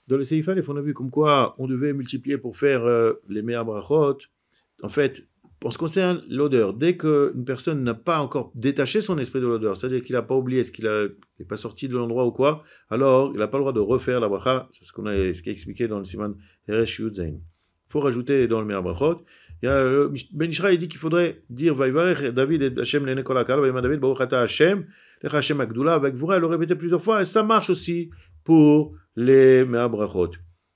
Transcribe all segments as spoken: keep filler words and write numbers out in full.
Dans le Seif Aleph, on a vu comme quoi on devait multiplier pour faire euh, les meilleurs brachot. En fait, en ce qui concerne l'odeur, dès qu'une personne n'a pas encore détaché son esprit de l'odeur, c'est-à-dire qu'il n'a pas oublié, ce qu'il n'est pas sorti de l'endroit ou quoi, alors il n'a pas le droit de refaire la bracha. C'est ce qu'on a, ce qui est expliqué dans le Siman Heresh Yudzain. Il faut rajouter dans le meilleur brachot. Il y a le Ben Ishra, il dit qu'il faudrait dire Vaïvarech David et Hashem l'ene kol hakal, Vaïma David Baruch ata Hashem, Lecha Hashem Agdula, avec Gvura, elle le répétait plusieurs fois, et ça marche aussi pour les meilleurs brachot.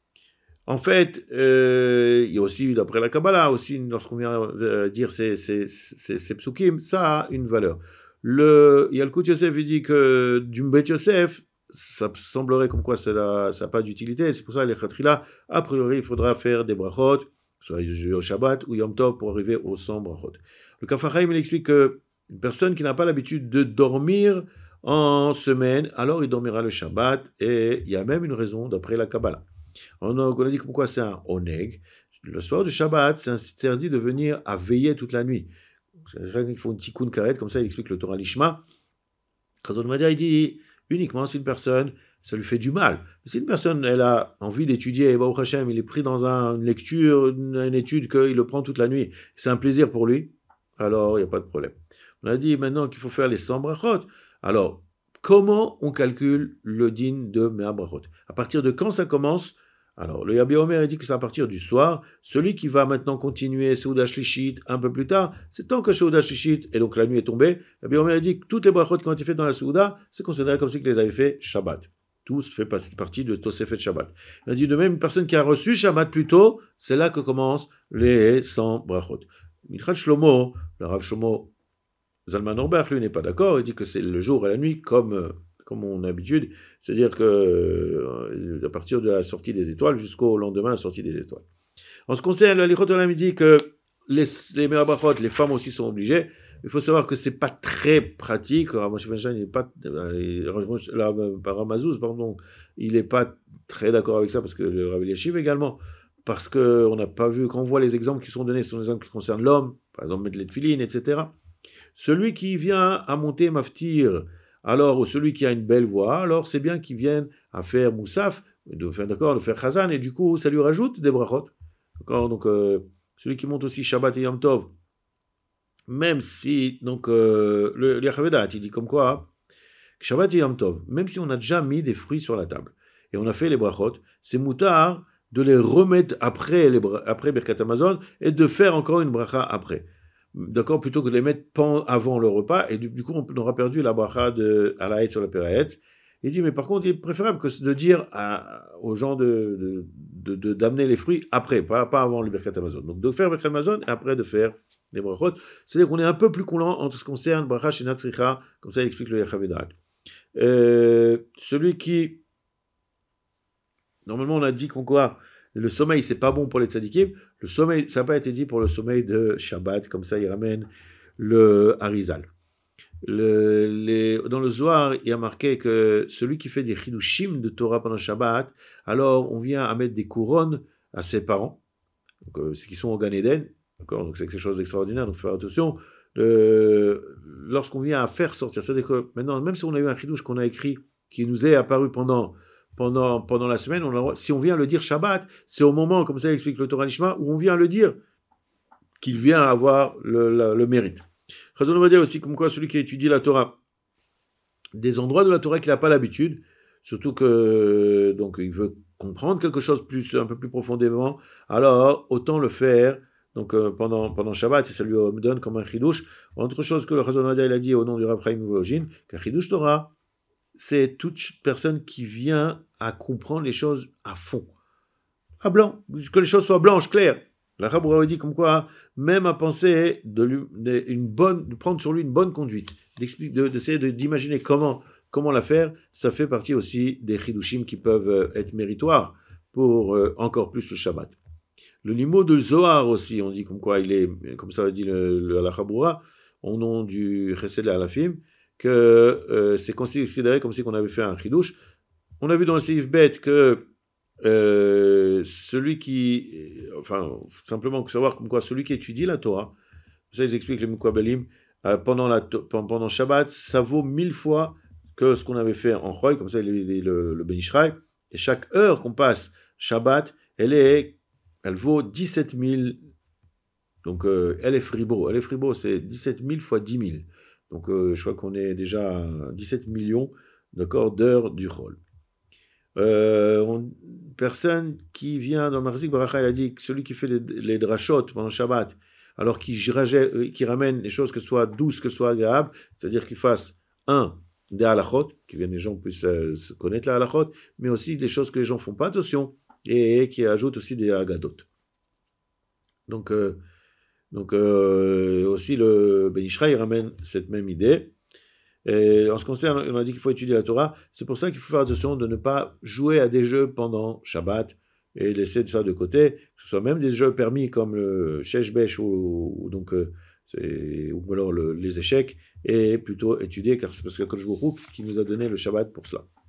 En fait, euh, il y a aussi, d'après la Kabbalah, aussi, lorsqu'on vient euh, dire ces, ces, ces, ces psukim, ça a une valeur. Le, il y a le Kout Yosef, il dit que du Mbet Yosef, ça semblerait comme quoi ça n'a pas d'utilité, c'est pour ça les Khatrila, a priori, il faudra faire des brachot, soit au Shabbat ou Yom Tov pour arriver aux cent brachot. Le Kaf HaChaim, il explique qu'une personne qui n'a pas l'habitude de dormir en semaine, alors il dormira le Shabbat, et il y a même une raison d'après la Kabbalah. On a, on a dit pourquoi c'est un oneg. Le soir du Shabbat, c'est interdit de venir à veiller toute la nuit. C'est vrai qu'il faut une tikkun karet, comme ça il explique le Torah Lishma. Chazon Madia, il dit uniquement si une personne, ça lui fait du mal. Si une personne, elle a envie d'étudier, Baruch Hashem, il est pris dans un, une lecture, une, une étude, qu'il le prend toute la nuit, c'est un plaisir pour lui, alors il n'y a pas de problème. On a dit maintenant qu'il faut faire les cent brachot. Alors, comment on calcule le din de Mea brachot? À partir de quand ça commence? Alors, le Yabi Omer dit que c'est à partir du soir. Celui qui va maintenant continuer Seuda Shlishit un peu plus tard, c'est tant que Seuda Shlishit, et donc la nuit est tombée, le Yabi Omer dit que toutes les brachot qui ont été faites dans la Seuda, c'est considéré comme si qu'ils les avaient fait Shabbat. Tous fait partie de Tosefet Shabbat. Il a dit de même, une personne qui a reçu Shabbat plus tôt, c'est là que commencent les cent brachot. Michal Shlomo, le Rav Shlomo Zalman Orbach, lui, n'est pas d'accord. Il dit que c'est le jour et la nuit comme, comme on a l'habitude. C'est-à-dire que euh, à partir de la sortie des étoiles jusqu'au lendemain de la sortie des étoiles. En ce qui concerne le Lichot Olam, il dit que les, les meilleurs brachot, les femmes aussi sont obligées. Il faut savoir que c'est pas très pratique. Alors, Moshe Feinstein, il est pas, Ramazouz, pardon, il n'est pas très d'accord avec ça parce que le Rabbi Yeshiv également, parce qu'on n'a pas vu, quand on voit les exemples qui sont donnés, ce sont des exemples qui concernent l'homme, par exemple mettre les tefilines, et cetera. Celui qui vient à monter maftir, alors, ou celui qui a une belle voix, alors c'est bien qu'il vienne à faire moussaf, de faire, d'accord, de faire chazan, et du coup, ça lui rajoute des brachot. D'accord, donc, euh, celui qui monte aussi Shabbat et Yom Tov, même si, donc, euh, le Yachavedat, il dit comme quoi, Shabbat et Yom Tov, même si on a déjà mis des fruits sur la table, et on a fait les brachot, c'est moutard de les remettre après, les, après Birkat Hamazon, et de faire encore une bracha après. D'accord, plutôt que de les mettre avant le repas, et du, du coup, on aura perdu la bracha de Alaït sur la Péraït. Il dit, mais par contre, il est préférable que de dire à, aux gens de, de, de, de, d'amener les fruits après, pas, pas avant le Birkat Hamazon. Donc, de faire Birkat Hamazon, et après de faire les brachot. C'est-à-dire qu'on est un peu plus coulant en tout ce qui concerne bracha shenat tzricha, comme ça il explique le Yachavedat. Euh, celui qui, normalement, on a dit qu'on quoi, le sommeil, c'est pas bon pour les tzadikim. Le sommeil, ça n'a pas été dit pour le sommeil de Shabbat, comme ça il ramène le Harizal. Le, les, dans le Zohar, il y a marqué que celui qui fait des chidushim de Torah pendant Shabbat, alors on vient à mettre des couronnes à ses parents, donc, euh, ceux qui sont au Gan Eden, d'accord, donc c'est quelque chose d'extraordinaire, donc faire attention. Euh, lorsqu'on vient à faire sortir, c'est-à-dire que maintenant, même si on a eu un chidouche qu'on a écrit, qui nous est apparu pendant Pendant, pendant la semaine, on a, si on vient le dire Shabbat, c'est au moment, comme ça explique le Torah Nishma, où on vient le dire qu'il vient avoir le, le, le mérite. Chazon va dire aussi comme quoi celui qui étudie la Torah, des endroits de la Torah qu'il n'a pas l'habitude, surtout que donc il veut comprendre quelque chose plus, un peu plus profondément, alors autant le faire donc, euh, pendant, pendant Shabbat, et ça lui donne comme un chidouche. Autre chose que le Chazon va dire, il a dit au nom du Rav Chaim Volojin, qu'un chidouche Torah, c'est toute personne qui vient à comprendre les choses à fond. À blanc, que les choses soient blanches, claires. La Rabbi dit comme quoi, même à penser de, lui, de, une bonne, de prendre sur lui une bonne conduite, de, d'essayer de, d'imaginer comment, comment la faire, ça fait partie aussi des chidushim qui peuvent être méritoires pour euh, encore plus le Shabbat. Le limo de Zohar aussi, on dit comme quoi il est, comme ça dit le, le, la Chaboura, au nom du Chesed et Alafim, que euh, c'est considéré comme si on avait fait un chidouche. On a vu dans le Seif Bet que euh, celui qui, enfin, simplement savoir comme quoi celui qui étudie la Torah, ça ils expliquent les Mukwabelim, euh, pendant, la, pendant Shabbat, ça vaut mille fois que ce qu'on avait fait en Choy, comme ça il est le, le Ben Ishraï, Et chaque heure qu'on passe Shabbat, elle, est, elle vaut dix-sept mille. Donc, euh, elle est fribo. Elle est fribo, c'est dix-sept mille fois dix mille. Donc, euh, je crois qu'on est déjà à dix-sept millions, d'accord, d'heures du Chol. Euh, on, personne qui vient dans Marzik Baracha, il a dit que celui qui fait les, les drachot pendant Shabbat, alors qu'il qui ramène les choses que ce soit douces, que ce soit agréable, c'est-à-dire qu'il fasse un, des halachot, que les gens puissent euh, se connaître la halachot, mais aussi des choses que les gens font pas attention, et, et qui ajoutent aussi des agadot. Donc, euh, donc euh, aussi le Ben Ishra, il ramène cette même idée. Et en ce qui concerne, on a dit qu'il faut étudier la Torah, c'est pour ça qu'il faut faire attention de ne pas jouer à des jeux pendant Shabbat et laisser ça de côté, que ce soit même des jeux permis comme le Shesh-Besh ou, ou, donc, euh, ou alors le, les échecs, et plutôt étudier, car c'est parce que Kodesh Baruch Hu qui nous a donné le Shabbat pour cela.